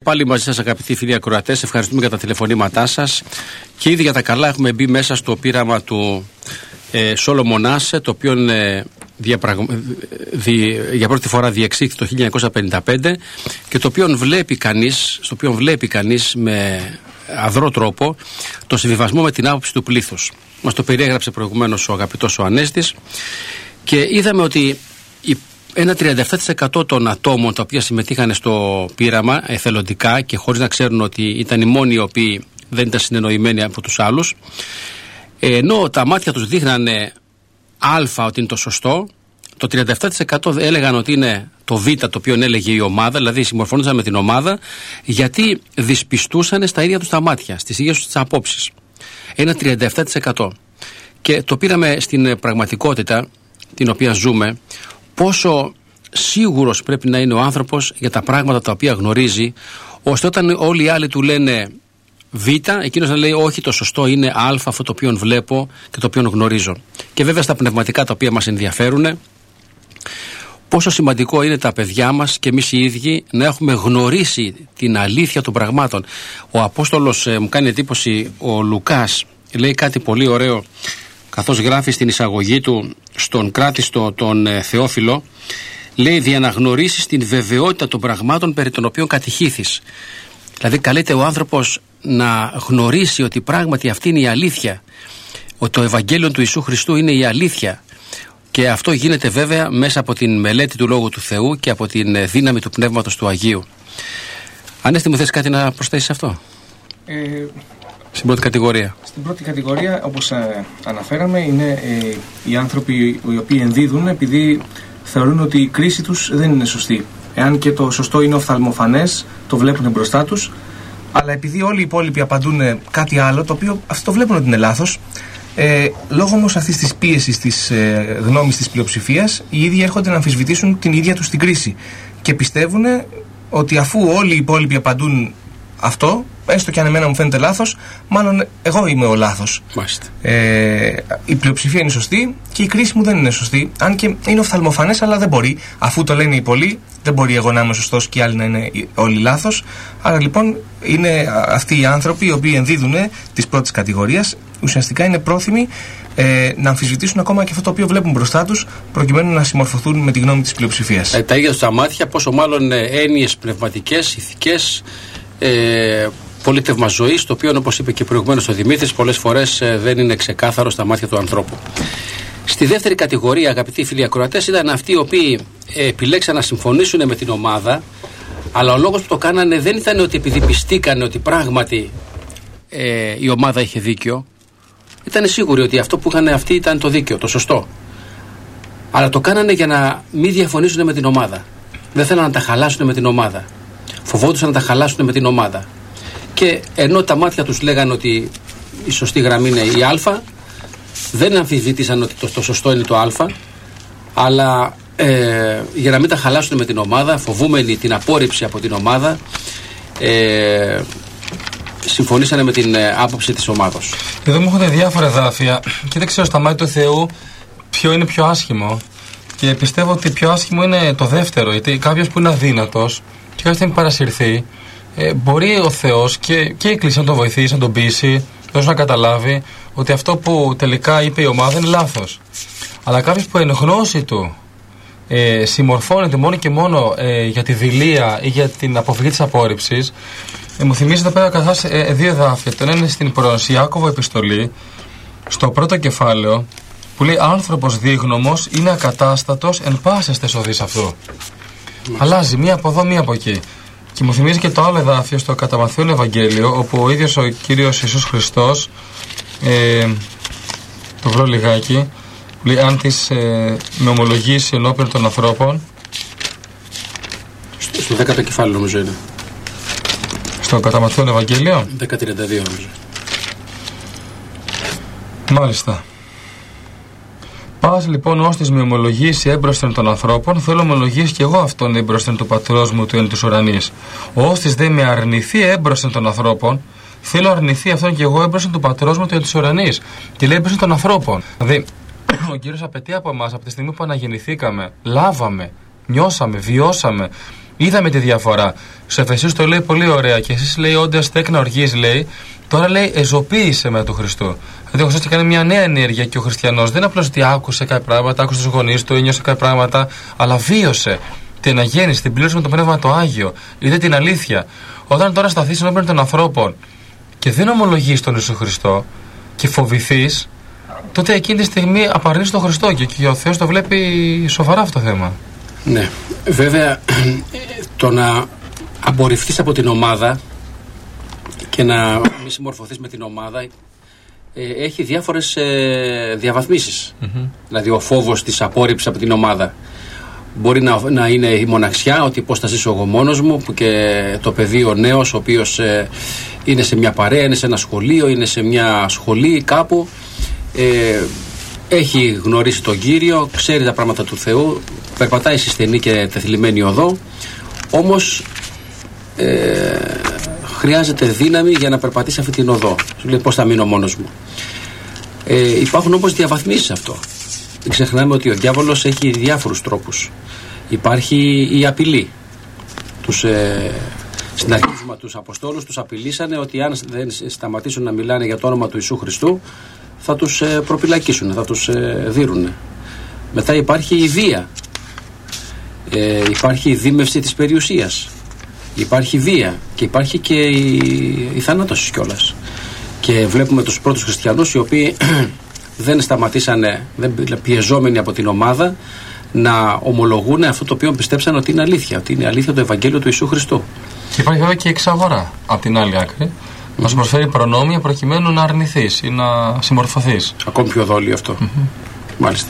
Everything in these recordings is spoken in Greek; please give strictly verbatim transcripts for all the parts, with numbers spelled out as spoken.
πάλι μαζί σας, αγαπητοί φίλοι ακροατές. Ευχαριστούμε για τα τηλεφωνήματά σας. Και ήδη για τα καλά έχουμε μπει μέσα στο πείραμα του ε, Σόλομον Άσε, το οποίο ε, διαπραγμα... δι... για πρώτη φορά διεξήχθη το χίλια εννιακόσια πενήντα πέντε και το οποίο βλέπει κανείς, στο οποίο βλέπει κανείς με αδρό τρόπο το συμβιβασμό με την άποψη του πλήθους. Μας το περιέγραψε προηγουμένως ο αγαπητός ο Ανέστης και είδαμε ότι η ένα τριάντα επτά τοις εκατό των ατόμων τα οποία συμμετείχαν στο πείραμα εθελοντικά και χωρίς να ξέρουν ότι ήταν οι μόνοι οι οποίοι δεν ήταν συνεννοημένοι από τους άλλους, ενώ τα μάτια τους δείχνανε α ότι είναι το σωστό, το τριάντα επτά τοις εκατό έλεγαν ότι είναι το β το οποίο έλεγε η ομάδα, δηλαδή συμμορφώνονταν με την ομάδα, γιατί δυσπιστούσαν στα ίδια τους τα μάτια, στις ίδιες τους τις απόψεις. Ένα τριάντα επτά τοις εκατό. Και το πήραμε στην πραγματικότητα την οποία ζούμε, πόσο σίγουρος πρέπει να είναι ο άνθρωπος για τα πράγματα τα οποία γνωρίζει, ώστε όταν όλοι οι άλλοι του λένε β, εκείνος να λέει όχι, το σωστό είναι α, αυτό το οποίο βλέπω και το οποίο γνωρίζω. Και βέβαια στα πνευματικά τα οποία μας ενδιαφέρουν, πόσο σημαντικό είναι τα παιδιά μας και εμείς οι ίδιοι να έχουμε γνωρίσει την αλήθεια των πραγμάτων. Ο Απόστολος, ε, μου κάνει εντύπωση, ο Λουκάς λέει κάτι πολύ ωραίο, καθώς γράφει στην εισαγωγή του στον κράτιστο τον ε, Θεόφιλο, λέει διαναγνωρίσεις την βεβαιότητα των πραγμάτων περί των οποίων κατηχήθης. Δηλαδή καλείται ο άνθρωπος να γνωρίσει ότι πράγματι αυτή είναι η αλήθεια, ότι το Ευαγγέλιο του Ιησού Χριστού είναι η αλήθεια, και αυτό γίνεται βέβαια μέσα από την μελέτη του Λόγου του Θεού και από την ε, δύναμη του Πνεύματος του Αγίου. Ανέστη, μου θες κάτι να προσθέσεις σε αυτό? Ε... Στην πρώτη κατηγορία. Στην πρώτη κατηγορία, όπως ε, αναφέραμε, είναι ε, οι άνθρωποι οι οποίοι ενδίδουν επειδή θεωρούν ότι η κρίση τους δεν είναι σωστή. Εάν και το σωστό είναι οφθαλμοφανές, το βλέπουν μπροστά τους, αλλά επειδή όλοι οι υπόλοιποι απαντούν κάτι άλλο, το οποίο αυτοί το βλέπουν ότι είναι λάθος, ε, λόγω όμως αυτής της πίεσης της ε, γνώμης της πλειοψηφίας, οι ίδιοι έρχονται να αμφισβητήσουν την ίδια τους την κρίση και πιστεύουν ότι αφού όλοι οι υπόλοιποι απαντούν αυτό, έστω και αν εμένα μου φαίνεται λάθος, μάλλον εγώ είμαι ο λάθος. Ε, η πλειοψηφία είναι σωστή και η κρίση μου δεν είναι σωστή. Αν και είναι οφθαλμοφανές, αλλά δεν μπορεί. Αφού το λένε οι πολλοί, δεν μπορεί εγώ να είμαι σωστός και οι άλλοι να είναι όλοι λάθος. Άρα λοιπόν είναι αυτοί οι άνθρωποι οι οποίοι ενδίδουν της πρώτης κατηγορίας, ουσιαστικά είναι πρόθυμοι ε, να αμφισβητήσουν ακόμα και αυτό το οποίο βλέπουν μπροστά τους, προκειμένου να συμμορφωθούν με τη γνώμη της πλειοψηφίας. Ε, τα ίδια στα μάτια, πόσο μάλλον έννοιες πνευματικές, ηθικές. Ε, πολίτευμα ζωής, το οποίο, όπως είπε και προηγουμένως ο Δημήτρης, πολλές φορές ε, δεν είναι ξεκάθαρο στα μάτια του ανθρώπου. Στη δεύτερη κατηγορία, αγαπητοί φίλοι ακροατές, ήταν αυτοί οι οποίοι ε, επιλέξαν να συμφωνήσουν με την ομάδα, αλλά ο λόγος που το κάνανε δεν ήταν ότι επειδή πιστήκανε ότι πράγματι ε, η ομάδα είχε δίκιο. Ήταν σίγουροι ότι αυτό που είχαν αυτοί ήταν το δίκαιο, το σωστό. Αλλά το κάνανε για να μην διαφωνήσουν με την ομάδα. Δεν θέλανε να τα χαλάσουν με την ομάδα. Φοβόντουσαν να τα χαλάσουν με την ομάδα. Και ενώ τα μάτια τους λέγανε ότι η σωστή γραμμή είναι η α, δεν αμφισβήτησαν ότι το, το σωστό είναι το α, αλλά ε, για να μην τα χαλάσουν με την ομάδα, φοβούμενοι την απόρριψη από την ομάδα, ε, συμφωνήσανε με την ε, άποψη της ομάδος. Εδώ μου έχονται διάφορα εδάφια και δεν ξέρω στα μάτια του Θεού ποιο είναι πιο άσχημο. Και πιστεύω ότι πιο άσχημο είναι το δεύτερο, γιατί κάποιος που είναι αδύνατος και κάποιος δεν παρασυρθεί, ε, μπορεί ο Θεός και, και η Εκκλησία να τον βοηθήσει, να τον πείσει, ώστε να καταλάβει ότι αυτό που τελικά είπε η ομάδα είναι λάθος. Αλλά κάποιος που εν γνώση του ε, συμμορφώνεται μόνο και μόνο ε, για τη δειλία ή για την αποφυγή της απόρριψης, ε, μου θυμίζει εδώ πέρα καθώς ε, δύο εδάφια. Το ένα είναι στην προς Ιάκωβο επιστολή, στο πρώτο κεφάλαιο, που λέει άνθρωπος δίγνωμος είναι ακατάστατος εν πάσες τες οδείς αυτού. Αλλάζει μία από εδώ, μία από εκεί. Και μου θυμίζει και το άλλο εδάφιο στο κατά Μαθαίον Ευαγγέλιο, όπου ο ίδιος ο Κύριος Ιησούς Χριστός, ε, το βρω λιγάκι, λέει αν τις ε, με ομολογήσει ενώπιον των ανθρώπων. Στο, στο δέκατο κεφάλαιο νομίζω είναι. Στο κατά Μαθαίον Ευαγγέλιο. δέκα τριάντα δύο νομίζω. Μάλιστα. Πας λοιπόν ώστις με ομολογήσει έμπροσθεν των ανθρώπων, θέλω ομολογήσει και εγώ αυτόν έμπροσθεν του πατρός μου του εν τους ουρανείς. Ώστις δε με αρνηθεί έμπροσθεν των ανθρώπων, θέλω αρνηθεί αυτόν και εγώ έμπροσθεν του πατρός μου του εν τους ουρανείς. Και λέει έμπροσθεν των ανθρώπων. Δηλαδή, ο Κύριος απαιτεί από εμάς από τη στιγμή που αναγεννηθήκαμε, λάβαμε, νιώσαμε, βιώσαμε Είδαμε τη διαφορά. Στο Εφεσίους το λέει πολύ ωραία και εσείς λέει όντας τέκνα οργής λέει, τώρα λέει εζωποίησε με του Χριστού. Δηλαδή ο Χριστός έκανε μια νέα ενέργεια και ο χριστιανός δεν απλώς ότι άκουσε κάποια πράγματα, άκουσε τους γονείς του, ένιωσε κάποια πράγματα, αλλά βίωσε την αγέννηση, την πλήρωση με το Πνεύμα το Άγιο. Είδε την αλήθεια. Όταν τώρα σταθείς ενώπιον των ανθρώπων και δεν ομολογείς τον Ιησού Χριστό και φοβηθείς, τότε εκείνη τη στιγμή απαρνείς τον Χριστό και, και ο Θεός το βλέπει σοβαρά αυτό το θέμα. Ναι, βέβαια το να απορριφθείς από την ομάδα και να μη συμμορφωθείς με την ομάδα ε, έχει διάφορες ε, διαβαθμίσεις. Mm-hmm. Δηλαδή ο φόβος της απόρριψης από την ομάδα μπορεί να, να είναι η μοναξιά, ότι πώς θα ζήσω εγώ μόνος μου, που και το παιδί ο νέος ο οποίος ε, είναι σε μια παρέα, είναι σε ένα σχολείο, είναι σε μια σχολή κάπου, ε, έχει γνωρίσει τον Κύριο, ξέρει τα πράγματα του Θεού, περπατάει στη στενή και τεθλιμμένη οδό, όμως ε, χρειάζεται δύναμη για να περπατήσει αυτή την οδό. Σου λέει πώς θα μείνω μόνος μου. Ε, υπάρχουν όμως διαβαθμίσεις σε αυτό. Δεν ξεχνάμε ότι ο διάβολος έχει διάφορους τρόπους. Υπάρχει η απειλή. Τους, ε, στην αρχή τους Αποστόλους τους απειλήσανε ότι αν δεν σταματήσουν να μιλάνε για το όνομα του Ιησού Χριστού θα τους ε, προπυλακίσουν, θα τους ε, δίρουν. Μετά υπάρχει η βία. Ε, υπάρχει η δίμευση της περιουσίας. Υπάρχει βία και υπάρχει και η, η θανάτωση κιόλας. Και βλέπουμε τους πρώτους χριστιανούς οι οποίοι δεν σταματήσανε, δεν πιεζόμενοι από την ομάδα, να ομολογούν αυτό το οποίο πιστέψαν ότι είναι αλήθεια, ότι είναι αλήθεια το Ευαγγέλιο του Ιησού Χριστού. Και υπάρχει βέβαια και η εξαγορά από την άλλη άκρη. Mm-hmm. Να σου προσφέρει προνόμια προκειμένου να αρνηθείς ή να συμμορφωθείς. Ακόμη πιο δόλιο αυτό. Mm-hmm. Μάλιστα.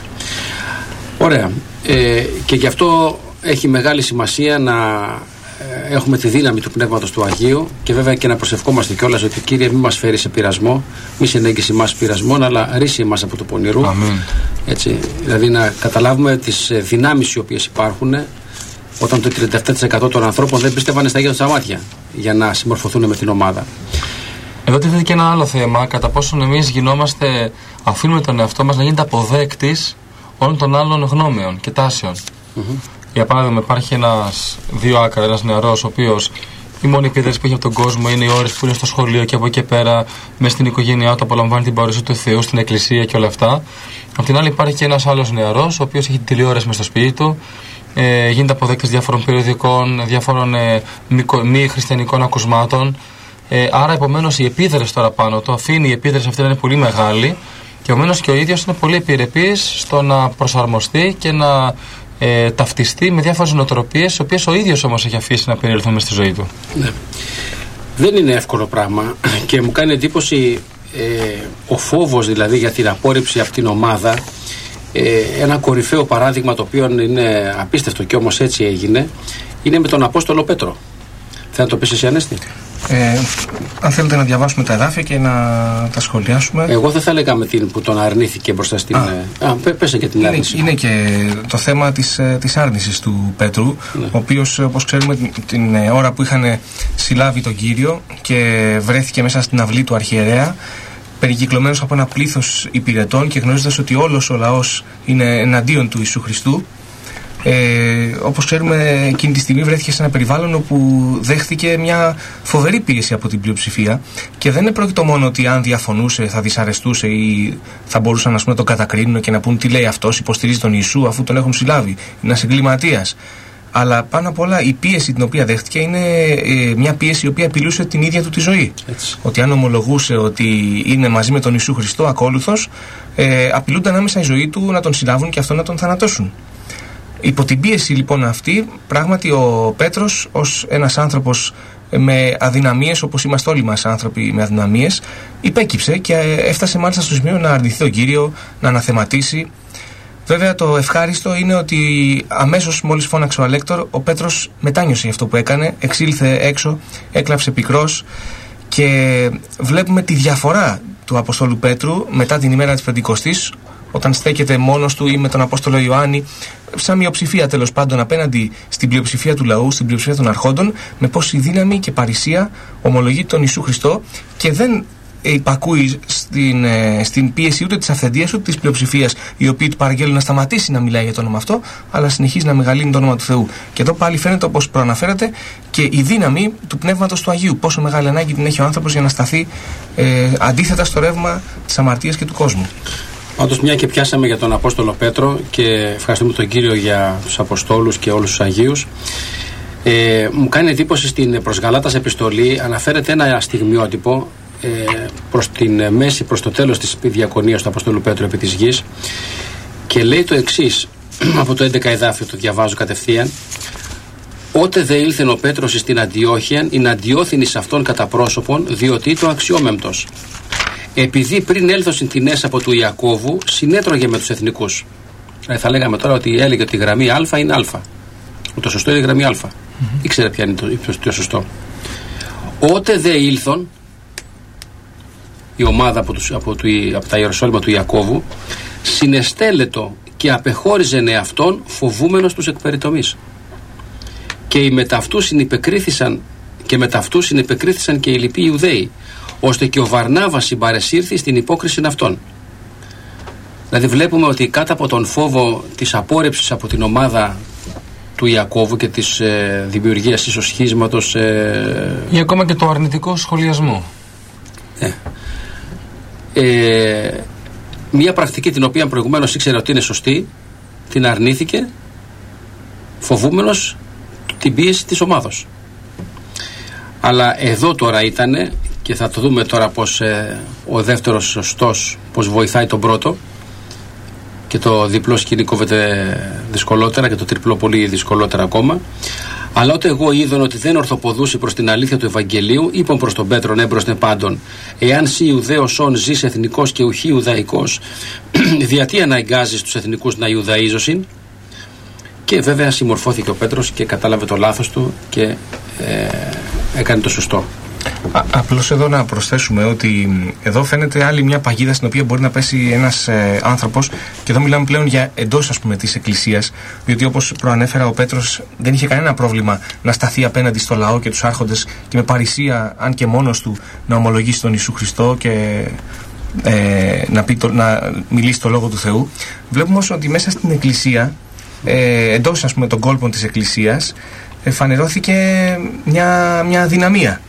Ωραία. Ε, και γι' αυτό έχει μεγάλη σημασία να έχουμε τη δύναμη του Πνεύματος του Αγίου και βέβαια και να προσευχόμαστε κιόλας ότι Κύριε μη μας φέρει σε πειρασμό, μη συνέγγισει εμάς πειρασμόν, αλλά ρίση εμάς από το πονηρού. Αμήν. Έτσι, δηλαδή να καταλάβουμε τις δυνάμεις οι οποίες υπάρχουν όταν το τριάντα επτά τοις εκατό των ανθρώπων δεν πίστευαν στα ίδια τους τα μάτια για να συμμορφωθούν με την ομάδα. Εδώ τίθεται και ένα άλλο θέμα, κατά πόσον εμείς γινόμαστε, αφήνουμε τον εαυτό μας να γίνεται αποδέκτης όλων των άλλων γνώμεων και τάσεων. Mm-hmm. Για παράδειγμα, υπάρχει ένας δύο άκρα, ένας νεαρός, ο οποίος η μόνη επίδραση που έχει από τον κόσμο είναι οι ώρες που είναι στο σχολείο και από εκεί και πέρα, μέσα στην οικογένειά του, απολαμβάνει την παρουσία του Θεού, στην εκκλησία και όλα αυτά. Απ' την άλλη, υπάρχει και ένας άλλος νεαρός, ο οποίος έχει την τηλεόραση μες στο σπίτι του, ε, γίνεται αποδέκτης διάφορων περιοδικών, διάφορων ε, μη, μη χριστιανικών ακουσμάτων. Ε, άρα, επομένως, η επίδραση τώρα πάνω του αφήνει η επίδραση αυτή να είναι πολύ μεγάλη και επομένως και ο ίδιος είναι πολύ επιρρεπής στο να προσαρμοστεί και να Ε, ταυτιστεί με διάφορες νοοτροπίες, τις οποίες ο ίδιος όμως έχει αφήσει να περιελθούν μες στη ζωή του. Ναι. Δεν είναι εύκολο πράγμα και μου κάνει εντύπωση ε, ο φόβος δηλαδή για την απόρριψη από την ομάδα. Ε, ένα κορυφαίο παράδειγμα το οποίο είναι απίστευτο και όμως έτσι έγινε είναι με τον Απόστολο Πέτρο. Θα το πεις εσύ, Ανέστη? Ε, αν θέλετε να διαβάσουμε τα εδάφια και να τα σχολιάσουμε. Εγώ δεν θα έλεγα με την που τον αρνήθηκε μπροστά στην. Α, α πέσε και την είναι, άρνηση. Είναι και το θέμα της, της άρνησης του Πέτρου, ναι. Ο οποίος, όπως ξέρουμε, την, την ώρα που είχαν συλλάβει τον Κύριο και βρέθηκε μέσα στην αυλή του αρχιερέα, περικυκλωμένος από ένα πλήθος υπηρετών και γνωρίζοντας ότι όλος ο λαός είναι εναντίον του Ιησού Χριστού. Ε, όπως ξέρουμε, εκείνη τη στιγμή βρέθηκε σε ένα περιβάλλον όπου δέχτηκε μια φοβερή πίεση από την πλειοψηφία και δεν είναι πρόκειτο μόνο ότι αν διαφωνούσε θα δυσαρεστούσε ή θα μπορούσαν να τον κατακρίνουν και να πούν τι λέει αυτός, υποστηρίζει τον Ιησού αφού τον έχουν συλλάβει, είναι ένας εγκληματίας. Αλλά πάνω απ' όλα η πίεση την οποία δέχτηκε είναι ε, μια πίεση η οποία απειλούσε την ίδια του τη ζωή. Έτσι. Ότι αν ομολογούσε ότι είναι μαζί με τον Ιησού Χριστό ακόλουθος, ε, απειλούνταν άμεσα η ζωή του να τον συλλάβουν και αυτό να τον θανατώσουν. Υπό την πίεση λοιπόν αυτή, πράγματι ο Πέτρος ως ένας άνθρωπος με αδυναμίες, όπως είμαστε όλοι μας άνθρωποι με αδυναμίες, υπέκυψε και έφτασε μάλιστα στο σημείο να αρνηθεί τον Κύριο, να αναθεματίσει. Βέβαια το ευχάριστο είναι ότι αμέσως μόλις φώναξε ο Αλέκτορ, ο Πέτρος μετάνιωσε αυτό που έκανε, εξήλθε έξω, έκλαψε πικρός και βλέπουμε τη διαφορά του Αποστόλου Πέτρου μετά την ημέρα της Πεντηκοστής, όταν στέκεται μόνος του ή με τον Απόστολο Ιωάννη, σαν μειοψηφία τέλος πάντων απέναντι στην πλειοψηφία του λαού, στην πλειοψηφία των αρχόντων, με πόση δύναμη και παρησία ομολογεί τον Ιησού Χριστό και δεν υπακούει στην, ε, στην πίεση ούτε της αυθεντίας ούτε της πλειοψηφίας, οι οποίοι του παραγγέλνουν να σταματήσει να μιλάει για το όνομα αυτό, αλλά συνεχίζει να μεγαλύνει το όνομα του Θεού. Και εδώ πάλι φαίνεται, όπως προαναφέρατε, και η δύναμη του Πνεύματος του Αγίου. Πόσο μεγάλη ανάγκη την έχει ο άνθρωπος για να σταθεί ε, αντίθετα στο ρεύμα της αμαρτίας και του κόσμου. Όντως, μια και πιάσαμε για τον Απόστολο Πέτρο και ευχαριστούμε τον Κύριο για τους Αποστόλους και όλους τους Αγίους. Ε, μου κάνει εντύπωση στην προς Γαλάτας επιστολή, αναφέρεται ένα στιγμιότυπο ε, προς την μέση, προς το τέλος της διακονίας του Αποστόλου Πέτρου επί της γης, και λέει το εξής, από το έντεκα εδάφιο το διαβάζω κατευθείαν: «Ότε δε ήλθεν ο Πέτρος στην Αντιόχειαν, ειν αντιώθην εις αυτόν κατά πρόσωπον, διότι το αξιόμεμπτος. Επειδή πριν έλθωσιν την έσαι από του Ιακώβου, συνέτρωγε με τους εθνικούς». Ε, θα λέγαμε τώρα ότι έλεγε ότι η γραμμή Α είναι Α. Το σωστό είναι η γραμμή Α. Mm-hmm. Ήξερε ποια είναι το, το σωστό. Ότε δε ήλθον η ομάδα από, τους, από, του, από τα Ιεροσόλυμα του Ιακώβου, συνεστέλετο και απεχώριζεν εαυτόν, φοβούμενος τους εκπεριτομής. Και οι μεταυτού συνυπεκρίθησαν και μεταυτού συνυπεκρίθησαν και οι λοιποί Ιουδαίοι, ώστε και ο Βαρνάβας συμπαρεσύρθη στην υπόκριση αυτών. Δηλαδή βλέπουμε ότι κάτω από τον φόβο της απόρρευσης από την ομάδα του Ιακώβου και της ε, δημιουργίας ίσως σχίσματος ε, ή ακόμα και το αρνητικό σχολιασμό. Ε, ε, μια πρακτική την οποία προηγουμένως ήξερε ότι είναι σωστή, την αρνήθηκε φοβούμενος την πίεση της ομάδος. Αλλά εδώ τώρα ήτανε, και θα το δούμε τώρα πως ε, ο δεύτερος σωστός πως βοηθάει τον πρώτο, και το διπλό σκηνή κόβεται δυσκολότερα και το τριπλό πολύ δυσκολότερα ακόμα. Αλλά όταν εγώ είδον ότι δεν ορθοποδούσε προς την αλήθεια του Ευαγγελίου, είπαν προς τον Πέτρον έμπροσθε πάντων: «Εάν σοι Ιουδαίος όν ζεις εθνικός και ουχή Ιουδαϊκός, διατί αναγκάζεις τους εθνικούς να Ιουδαΐζωσιν?» Και βέβαια συμμορφώθηκε ο Πέτρος και κατάλαβε το λάθος του και ε, έκανε το σωστό. Α, απλώς εδώ να προσθέσουμε ότι εδώ φαίνεται άλλη μια παγίδα στην οποία μπορεί να πέσει ένας ε, άνθρωπος, και εδώ μιλάμε πλέον για εντός, ας πούμε, της Εκκλησίας, διότι όπως προανέφερα, ο Πέτρος δεν είχε κανένα πρόβλημα να σταθεί απέναντι στο λαό και τους άρχοντες και με παρησία, αν και μόνος του, να ομολογήσει τον Ιησού Χριστό και ε, να, πει το, να μιλήσει το Λόγο του Θεού. Βλέπουμε όμως ότι μέσα στην Εκκλησία, ε, εντός, ας πούμε, των κόλπων της Εκκλησίας, ε, φανερώθηκε μια, μια δυναμία.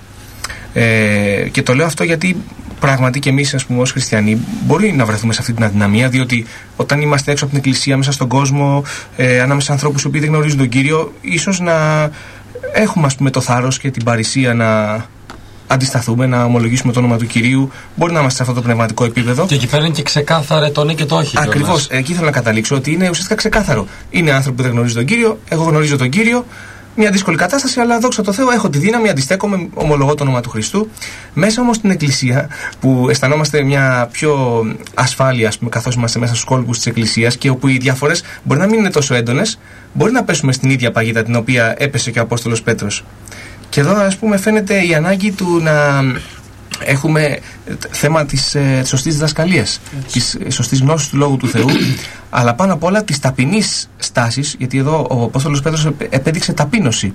Ε, και το λέω αυτό γιατί πράγματι και εμείς, ας πούμε, ως χριστιανοί μπορεί να βρεθούμε σε αυτή την αδυναμία, διότι όταν είμαστε έξω από την Εκκλησία, μέσα στον κόσμο, ε, ανάμεσα σε ανθρώπους που δεν γνωρίζουν τον Κύριο, ίσως να έχουμε, ας πούμε, το θάρρος και την παρησία να αντισταθούμε, να ομολογήσουμε το όνομα του Κυρίου. Μπορεί να είμαστε σε αυτό το πνευματικό επίπεδο. Και εκεί πέρα είναι και ξεκάθαρο το ναι και το όχι. Ακριβώς. Εκεί θέλω να καταλήξω ότι είναι ουσιαστικά ξεκάθαρο. Είναι άνθρωποι που δεν γνωρίζουν τον Κύριο, εγώ γνωρίζω τον Κύριο. Μια δύσκολη κατάσταση, αλλά δόξα τω Θεώ, έχω τη δύναμη, αντιστέκομαι, ομολογώ το όνομα του Χριστού. Μέσα όμως στην Εκκλησία, που αισθανόμαστε μια πιο ασφάλεια, ας πούμε, καθώς είμαστε μέσα στους κόλπους της Εκκλησίας, και όπου οι διαφορές μπορεί να μην είναι τόσο έντονες, μπορεί να πέσουμε στην ίδια παγίδα την οποία έπεσε και ο Απόστολος Πέτρος. Και εδώ, ας πούμε, φαίνεται η ανάγκη του να έχουμε θέμα της ε, σωστής διδασκαλίας, της σωστής γνώσης του Λόγου του Θεού, αλλά πάνω απ' όλα της ταπεινής στάσης, γιατί εδώ ο Απόστολος Πέτρος επέδειξε ταπείνωση,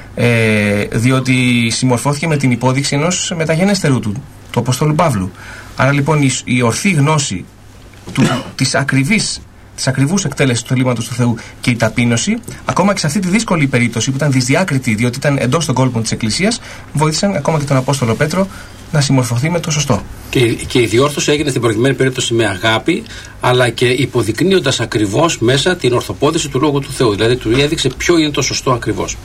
ε, διότι συμμορφώθηκε με την υπόδειξη ενός μεταγενέστερου του, του Αποστόλου Παύλου. Άρα λοιπόν η, η ορθή γνώση του, της ακριβής της ακριβούς εκτέλεσης του θελήματος του Θεού και η ταπείνωση, ακόμα και σε αυτή τη δύσκολη περίπτωση που ήταν δυσδιάκριτη, διότι ήταν εντός των κόλπων της Εκκλησίας, βοήθησαν ακόμα και τον Απόστολο Πέτρο να συμμορφωθεί με το σωστό. Και, και η διόρθωση έγινε στην προηγουμένη περίπτωση με αγάπη, αλλά και υποδεικνύοντας ακριβώς μέσα την ορθοπόδηση του Λόγου του Θεού. Δηλαδή του έδειξε ποιο είναι το σωστό ακριβώς.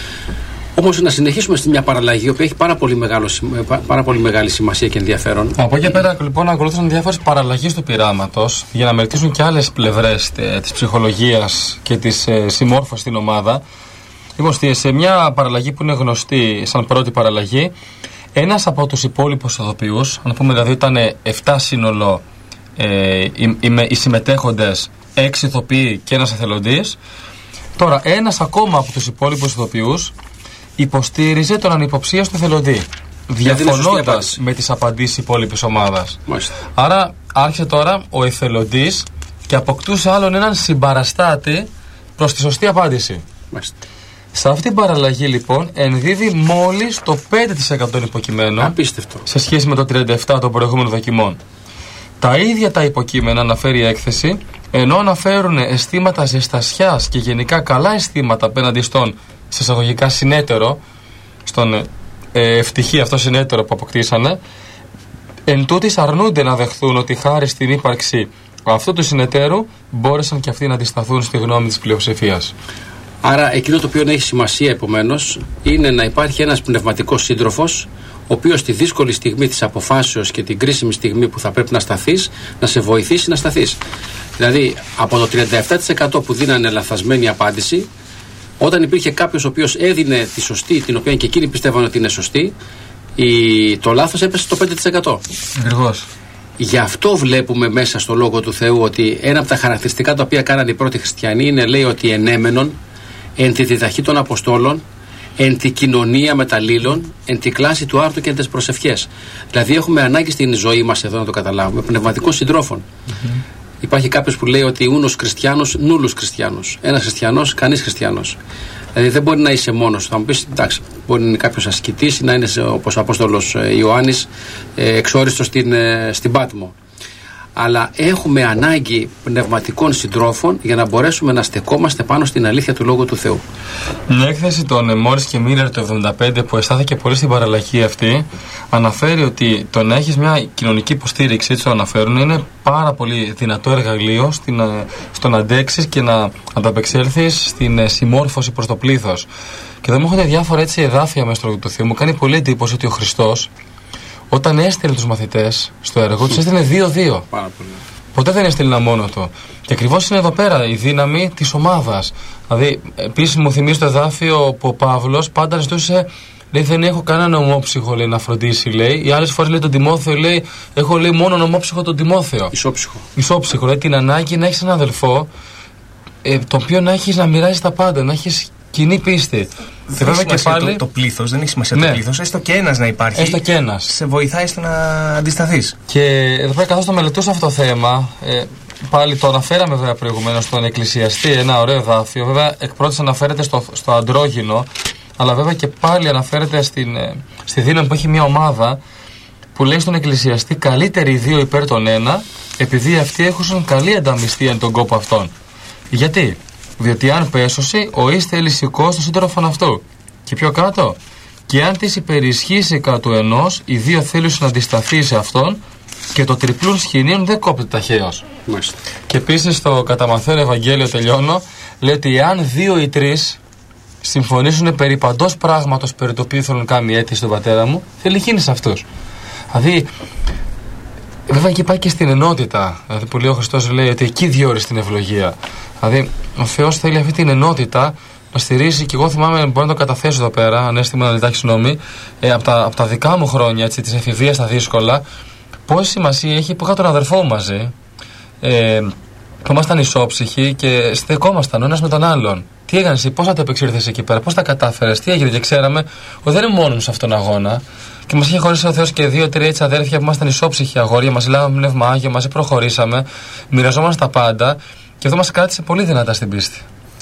Όμως να συνεχίσουμε στη μια παραλλαγή, η οποία έχει πάρα πολύ, μεγάλο, πάρα πολύ μεγάλη σημασία και ενδιαφέρον. Από εκεί πέρα λοιπόν ακολούθησαν διάφορες παραλλαγές του πειράματος για να μελετήσουν και άλλες πλευρές ε, της ψυχολογίας και της ε, συμμόρφωσης στην ομάδα. Λοιπόν, σε μια παραλλαγή που είναι γνωστή σαν πρώτη παραλλαγή, ένας από τους υπόλοιπους ηθοποιούς, να πούμε δηλαδή ήταν εφτά σύνολο ε, οι, οι, οι συμμετέχοντες, έξι ηθοποιοί και ένας εθελοντής. Τώρα ένας ακόμα από τους υπόλοιπους ηθοποιούς υποστήριζε τον ανυποψία του εθελοντή, διαφωνώντας με τις απαντήσεις της υπόλοιπης ομάδας. Μάλιστα. Άρα άρχισε τώρα ο εθελοντής και αποκτούσε άλλον έναν συμπαραστάτη προς τη σωστή απάντηση. Μάλιστα. Σε αυτή την παραλλαγή λοιπόν ενδίδει μόλις το πέντε τοις εκατό υποκειμένο. Απίστευτο. Σε σχέση με το τριάντα επτά τοις εκατό των προηγούμενων δοκιμών. Τα ίδια τα υποκείμενα αναφέρει η έκθεση, ενώ αναφέρουν αισθήματα ζεστασιάς και γενικά καλά αισθήματα απέναντι στον σε εισαγωγικά συνέτερο, στον ε, ευτυχή αυτό συνέτερο που αποκτήσανε, εν τούτης αρνούνται να δεχθούν ότι χάρη στην ύπαρξη αυτού του συνεταίρου μπόρεσαν και αυτοί να αντισταθούν στη γνώμη της πλειοψηφίας. Άρα εκείνο το οποίο έχει σημασία επομένως είναι να υπάρχει ένας πνευματικός σύντροφος, ο οποίος στη δύσκολη στιγμή της αποφάσεως και την κρίσιμη στιγμή που θα πρέπει να σταθείς, να σε βοηθήσει να σταθείς. Δηλαδή από το τριάντα επτά τοις εκατό που δίνανε λαθασμένη απάντηση, όταν υπήρχε κάποιος ο οποίος έδινε τη σωστή, την οποία και εκείνοι πιστεύαν ότι είναι σωστή, η... το λάθος έπεσε στο πέντε τοις εκατό. Ακριβώς. Γι' αυτό βλέπουμε μέσα στο Λόγο του Θεού ότι ένα από τα χαρακτηριστικά τα οποία κάνανε οι πρώτοι χριστιανοί είναι, λέει, ότι ενέμενον εν τη διδαχή των Αποστόλων, εν τη κοινωνία μεταλλήλων, εν τη κλάση του άρτου και εν τις προσευχές. Δηλαδή έχουμε ανάγκη στην ζωή μας εδώ να το καταλάβουμε, πνευματικών συντρόφων. Mm-hmm. Υπάρχει κάποιος που λέει ότι ούνος χριστιανός, νούλους χριστιανός. Ένας χριστιανός, κανείς χριστιανός. Δηλαδή δεν μπορεί να είσαι μόνος. Θα μου πεις, εντάξει, μπορεί να είναι κάποιος ασκητής ή να είναι όπως ο Απόστολος Ιωάννης εξόριστος στην, στην Πάτμο. Αλλά έχουμε ανάγκη πνευματικών συντρόφων για να μπορέσουμε να στεκόμαστε πάνω στην αλήθεια του Λόγου του Θεού. Μια έκθεση των Μόρις και Μίλλερ το εβδομήντα πέντε που αισθάθηκε πολύ στην παραλλαγή αυτή αναφέρει ότι το να έχεις μια κοινωνική υποστήριξη, έτσι το αναφέρουν, είναι πάρα πολύ δυνατό εργαλείο στην, στο να αντέξεις και να ανταπεξέλθεις στην συμμόρφωση προς το πλήθος. Και εδώ μου έχετε διάφορα έτσι εδάφια μέσα στο Λόγο του Θεού. Μου κάνει πολύ εντύπωση ότι ο Χριστός, όταν έστειλε τους μαθητές στο έργο, τους έστειλε δύο-δύο. Πάρα πολύ. Ποτέ δεν έστειλε ένα μόνο του. Και ακριβώς είναι εδώ πέρα η δύναμη της ομάδας. Δηλαδή, επίσης μου θυμίζει το εδάφιο που ο Παύλος πάντα ζητούσε, λέει, δεν έχω κανένα ομόψυχο, λέει, να φροντίσει, λέει. Οι άλλες φορές, λέει, τον Τιμόθεο, λέει, έχω, λέει, μόνο ομόψυχο τον Τιμόθεο. Ισόψυχο. Ισόψυχο, λέει, την ανάγκη να έχεις έναν αδελφό, ε, το οποίο να έχεις να μοιράζει τα πάντα, να έχεις κοινή πίστη. Και βέβαια και πάλι το, το πλήθος, δεν έχει σημασία, ναι, το πλήθος, έστω και ένας να υπάρχει. Έστω και ένας. Σε βοηθάει στο να αντισταθείς. Και εδώ πέρα, καθώς το μελετούσα αυτό το θέμα, ε, πάλι το αναφέραμε βέβαια προηγουμένως στον Εκκλησιαστή, ένα ωραίο εδάφιο. Βέβαια, εκ πρώτης αναφέρεται στο, στο αντρόγυνο, αλλά βέβαια και πάλι αναφέρεται στην, ε, στη δύναμη που έχει μια ομάδα που λέει στον Εκκλησιαστή: καλύτεροι οι δύο υπέρ των ένα, επειδή αυτοί έχουν καλή ανταμυστία εν τον κόπο αυτών. Γιατί? Διότι αν πέσωση, ο εις θέλει σηκώσει το σύντροφον αυτού. Και πιο κάτω, και αν της υπερισχύσει κάτω ενός, οι δύο θέλουν να αντισταθεί σε αυτόν, και το τριπλούν σχοινίων δεν κόπτει ταχαίως. Μάλιστα. Και επίσης στο καταμαθαίον Ευαγγέλιο, τελειώνω, λέει ότι εάν δύο ή τρεις συμφωνήσουν περί παντός πράγματος περί το οποίο θέλουν κάνει αίτηση στον πατέρα μου, θέλει γίνει σε αυτούς. Δηλαδή, βέβαια εκεί πάει και στην ενότητα. Δηλαδή που λέει ο Χριστός, λέει ότι εκεί διόρισε την ευλογία. Δηλαδή, ο Θεός θέλει αυτή την ενότητα να στηρίζει, και εγώ θυμάμαι, μπορώ να το καταθέσω εδώ πέρα, ανέστημα να λιτάξει συγγνώμη, ε, από, τα, από τα δικά μου χρόνια της εφηβείας στα δύσκολα, πόση σημασία έχει που είχα τον αδερφό μου μαζί, ε, που ήμασταν ισόψυχοι και στεκόμασταν ο ένας με τον άλλον. Τι έκανες εσύ, πώς θα το επεξήρθες εκεί πέρα, πώς τα κατάφερες, τι έγινε, και ξέραμε ότι δεν είναι μόνο σε αυτόν τον αγώνα. Και μας είχε χωρίσει ο Θεός και δύο-τρία έτσι αδέρφια που ήμασταν ισόψυχοι αγόρια, μας λάβαμε πνεύμα άγιο, μαζί προχωρήσαμε, μοιραζόμαστε τα πάντα. Και αυτό μας κράτησε πολύ δυνατά στην πίστη.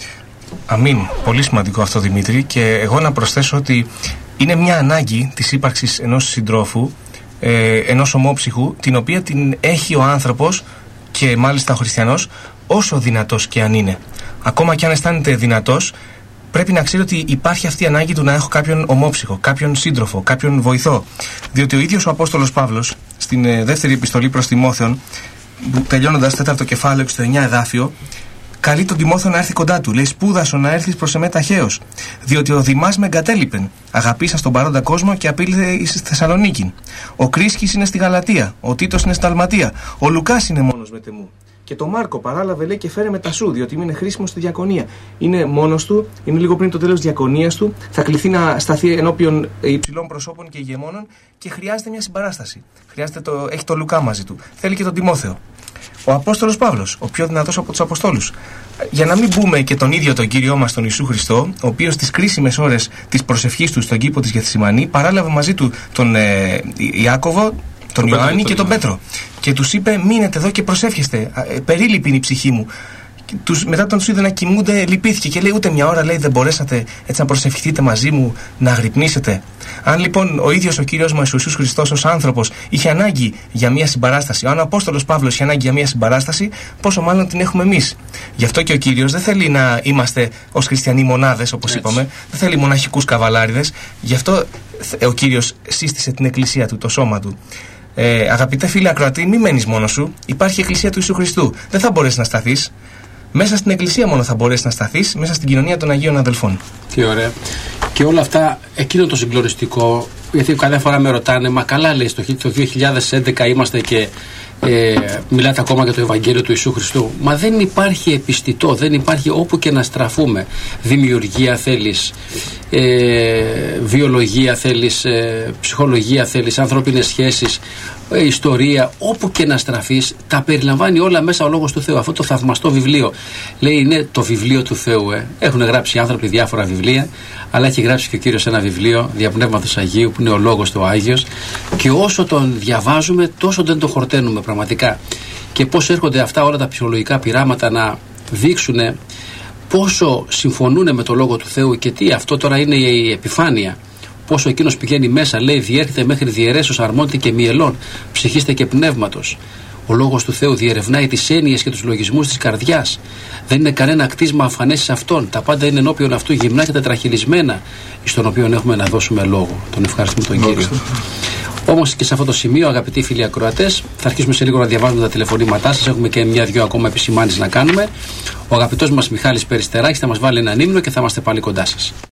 Αμήν. Πολύ σημαντικό αυτό, Δημήτρη. Και εγώ να προσθέσω ότι είναι μια ανάγκη της ύπαρξης ενός συντρόφου, ε, ενός ομόψυχου, την οποία την έχει ο άνθρωπος, και μάλιστα ο χριστιανός, όσο δυνατός και αν είναι. Ακόμα και αν αισθάνεται δυνατός, πρέπει να ξέρει ότι υπάρχει αυτή η ανάγκη του να έχω κάποιον ομόψυχο, κάποιον σύντροφο, κάποιον βοηθό. Διότι ο ίδιος ο Απόστολος Παύλος, στην ε, δεύτερη επιστολή προς Τιμόθεον, τελειώνοντας τέταρτο κεφάλαιο στο εννιά εδάφιο, καλεί τον Τιμόθεο να έρθει κοντά του. Λέει: σπούδασο να έρθεις προς εμέ ταχαίως, διότι ο Δημάς με εγκατέλειπεν. Αγαπήσα στον παρόντα κόσμο και απήλθε στη Θεσσαλονίκη. Ο Κρίσχης είναι στη Γαλατία. Ο Τίτος είναι στα Αλματία. Ο Λουκάς είναι μόνος με τεμού. Και το Μάρκο παράλαβε, λέει, και φέρε μετά σου, διότι είναι χρήσιμο στη διακονία. Είναι μόνος του, είναι λίγο πριν το τέλος της διακονίας του, θα κληθεί να σταθεί ενώπιον υψηλών προσώπων και ηγεμόνων και χρειάζεται μια συμπαράσταση. Χρειάζεται το, έχει το Λουκά μαζί του. Θέλει και τον Τιμόθεο. Ο Απόστολος Παύλος, ο πιο δυνατός από τους Αποστόλους. Για να μην πούμε και τον ίδιο τον Κύριό μας τον Ιησού Χριστό, ο οποίος στις κρίσιμες ώρες της προσευχής του στον κήπο της Γεθσιμανή παράλαβε μαζί του τον ε, Ιάκωβο, τον, τον Ιωάννη και τον Πέτρο. Και τους είπε: μείνετε εδώ και προσεύχεστε. Ε, περίληπη είναι η ψυχή μου. τους, μετά όταν τους είδε να κοιμούνται, λυπήθηκε και λέει: ούτε μια ώρα, λέει, δεν μπορέσατε έτσι να προσευχηθείτε μαζί μου, να αγρυπνήσετε. Αν λοιπόν ο ίδιος ο Κύριος μας ο Ιησούς Χριστός ως άνθρωπος είχε ανάγκη για μια συμπαράσταση, αν ο Απόστολος Παύλος είχε ανάγκη για μια συμπαράσταση, πόσο μάλλον την έχουμε εμείς. Γι' αυτό και ο Κύριος δεν θέλει να είμαστε ως χριστιανοί μονάδες, όπως είπαμε, δεν θέλει μοναχικούς καβαλάριδες. Γι' αυτό ο Κύριος σύστησε την εκκλησία του, το σώμα του. Ε, αγαπητέ φίλε ακροατή, μη μένεις μόνος σου. Υπάρχει η εκκλησία του Ιησού Χριστού. Δεν θα μπορέσεις να σταθείς. Μέσα στην εκκλησία μόνο θα μπορέσεις να σταθείς, μέσα στην κοινωνία των Αγίων Αδελφών. Τι ωραία. Και όλα αυτά, εκείνο το συγκλονιστικό, γιατί κάθε φορά με ρωτάνε, μα καλά λέει, στο δύο χιλιάδες έντεκα είμαστε και ε, μιλάτε ακόμα για το Ευαγγέλιο του Ιησού Χριστού. Μα δεν υπάρχει επιστητό, δεν υπάρχει όπου και να στραφούμε. Δημιουργία θέλεις, ε, βιολογία θέλεις, ε, ψυχολογία θέλεις, ανθρώπινες σχέσεις, ε, ιστορία, όπου και να στραφείς, τα περιλαμβάνει όλα μέσα ο Λόγος του Θεού. Αυτό το θαυμαστό βιβλίο, λέει, είναι το βιβλίο του Θεού. Ε. Έχουν γράψει άνθρωποι διάφορα βιβλία, αλλά έχει γράψει και ο Κύριος ένα βιβλίο Διαπνεύματος Αγίου, που είναι ο Λόγος του Άγιος, και όσο τον διαβάζουμε τόσο δεν το χορταίνουμε πραγματικά. Και πώς έρχονται αυτά όλα τα ψυχολογικά πειράματα να δείξουν πόσο συμφωνούν με το Λόγο του Θεού και τι αυτό τώρα είναι η επιφάνεια. Πόσο εκείνος πηγαίνει μέσα, λέει, διέρχεται μέχρι διαιρέσεως αρμόντι και μυελών, ψυχίστε και πνεύματος. Ο Λόγος του Θεού διερευνάει τις έννοιες και τους λογισμούς της καρδιάς. Δεν είναι κανένα κτίσμα αφανές σε αυτόν. Τα πάντα είναι ενώπιον αυτού γυμνά και τετραχυλισμένα, στον οποίο έχουμε να δώσουμε λόγο. Τον ευχαριστούμε τον Κύριο. Όμως και σε αυτό το σημείο, αγαπητοί φίλοι ακροατές, θα αρχίσουμε σε λίγο να διαβάζουμε τα τηλεφωνήματά σας. Έχουμε και μια-δυο ακόμα επισημάνσεις να κάνουμε. Ο αγαπητός μας Μιχάλης Περιστεράκης θα μας βάλει έναν ύμνο και θα είμαστε πάλι κοντά σας.